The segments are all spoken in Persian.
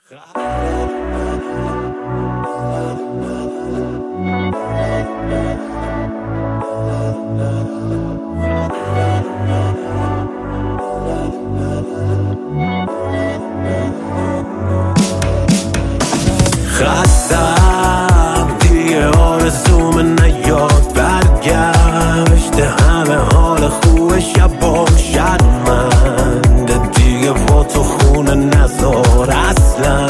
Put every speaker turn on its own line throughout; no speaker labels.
خستم دیگه آرزوم نیاد برگشته همه حال خوب شبام شرمنده دیگه با تو خونه نذار اصلا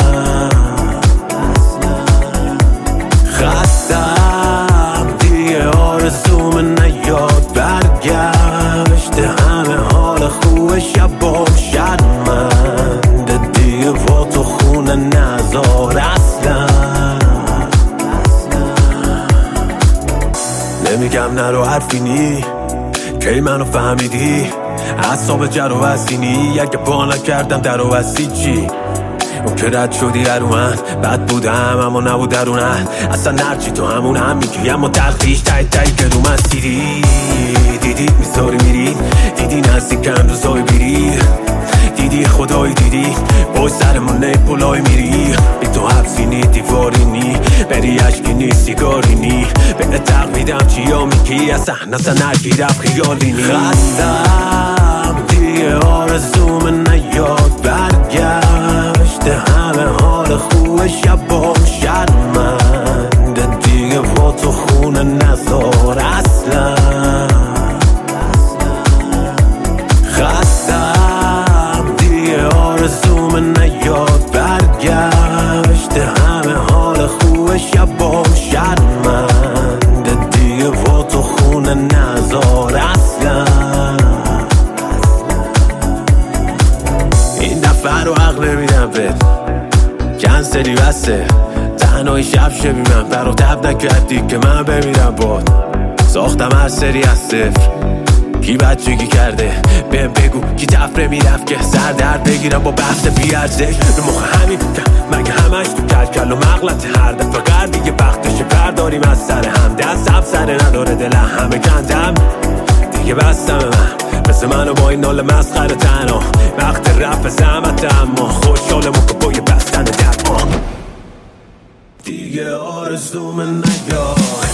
خستم دیگه آرزوم نیاد برگشته همه حال خوب شبام شرمنده دیگه با تو خونه نذار اصلا نمیگم نرو حرفی نی کی منو فهمیدی اعصاب جرو وزینی اگه با نکردم در و وزی چی اون که رد شدی هر من بد بودم اما نبود درونن اصلا نرچی تو همون هم میگی اما تلخیش تایی که رو من دیدی میذاری میری دیدی نزدیکم روزای بیری دیدی خدایی دیدی بای سرمون پولای میری بی تو حبسی نی دیواری نی بری عشقی نی سیگاری نی به تقمیدم چیا میگی اصلا نگیرم خیالی نی خستم دیگه آرزوم نیاد برگشته همه حال خوب شبام شرمنده دیگه با تو خونه نذار اصلا خستم دیگه آرزوم نیاد برگشته همه حال خوب شبام شرمنده دیگه با تو خونه نذار اصلا این دفعه رو عقل نمیدم بهت کنسلی بسته تنهایی شب شبی من برا تب نکردی که من بمیرم باد ساختم هر سری از صفر کی بچگی کرده بهم بگو کی تفره میرفت که سر درد بگیرم با بحث بیارزش رو مخ همین مگه همش تو کلکل و مغلط هر دفعه قرد دیگه بختش برداریم از سر هم دستم سر نداره دل همه کندم دیگه بستم من مثل منو با این نال مسخره تنها وقت رفت زحمت اما خوشحالم که با یه بستن دم دیگه آرزوم نیاد